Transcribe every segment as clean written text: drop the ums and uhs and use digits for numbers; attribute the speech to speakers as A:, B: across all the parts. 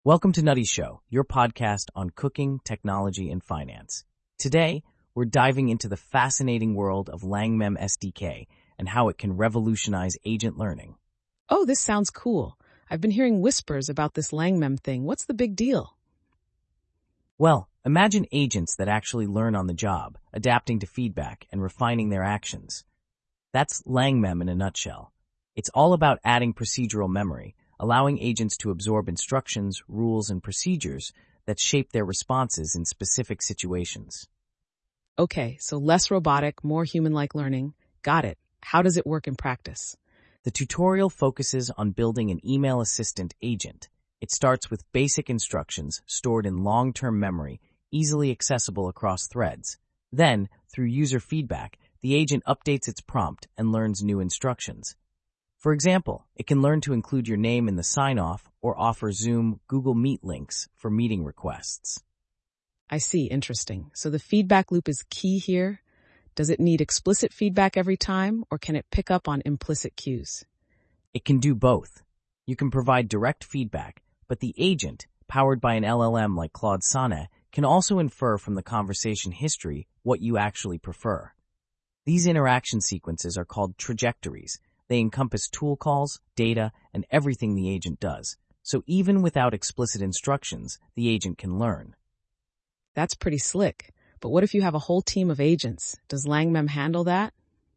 A: Welcome to Nutty Show, your podcast on cooking, technology, and finance. Today, we're diving into the fascinating world of LangMem SDK and how it can revolutionize agent learning.
B: Oh, this sounds cool. I've been hearing whispers about this LangMem thing. What's the big deal?
A: Well, imagine agents that actually learn on the job, adapting to feedback and refining their actions. That's LangMem in a nutshell. It's all about adding procedural memory, allowing agents to absorb instructions, rules, and procedures that shape their responses in specific situations.
B: Okay, so less robotic, more human-like learning. Got it. How does it work in practice?
A: The tutorial focuses on building an email assistant agent. It starts with basic instructions stored in long-term memory, easily accessible across threads. Then, through user feedback, the agent updates its prompt and learns new instructions. For example, it can learn to include your name in the sign-off or offer Zoom, Google Meet links for meeting requests.
B: I see, interesting. So the feedback loop is key here. Does it need explicit feedback every time, or can it pick up on implicit cues?
A: It can do both. You can provide direct feedback, but the agent, powered by an LLM like Claude Sonnet, can also infer from the conversation history what you actually prefer. These interaction sequences are called trajectories. They encompass tool calls, data, and everything the agent does. So even without explicit instructions, the agent can learn.
B: That's pretty slick. But what if you have a whole team of agents? Does LangMem handle that?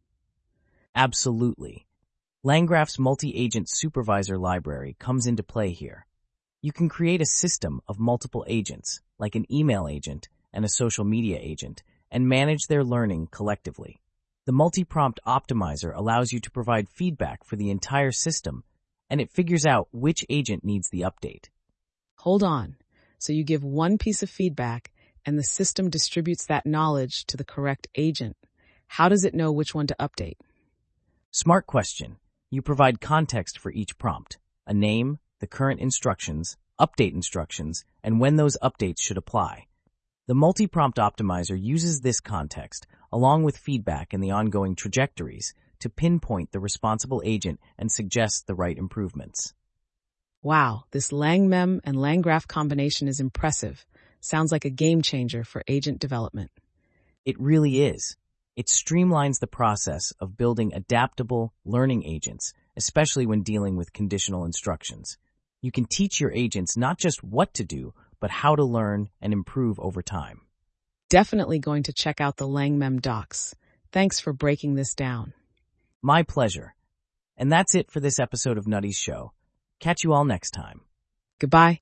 A: Absolutely. LangGraph's multi-agent supervisor library comes into play here. You can create a system of multiple agents, like an email agent and a social media agent, and manage their learning collectively. The multi-prompt optimizer allows you to provide feedback for the entire system, and it figures out which agent needs the update.
B: Hold on. So you give one piece of feedback, and the system distributes that knowledge to the correct agent. How does it know which one to update?
A: Smart question. You provide context for each prompt, a name, the current instructions, update instructions, and when those updates should apply. The multi-prompt optimizer uses this context, along with feedback and the ongoing trajectories, to pinpoint the responsible agent and suggest the right improvements.
B: Wow, this LangMem and LangGraph combination is impressive. Sounds like a game changer for agent development.
A: It really is. It streamlines the process of building adaptable learning agents, especially when dealing with conditional instructions. You can teach your agents not just what to do, but how to learn and improve over time.
B: Definitely going to check out the LangMem docs. Thanks for breaking this down.
A: My pleasure. And that's it for this episode of Nutty's Show. Catch you all next time.
B: Goodbye.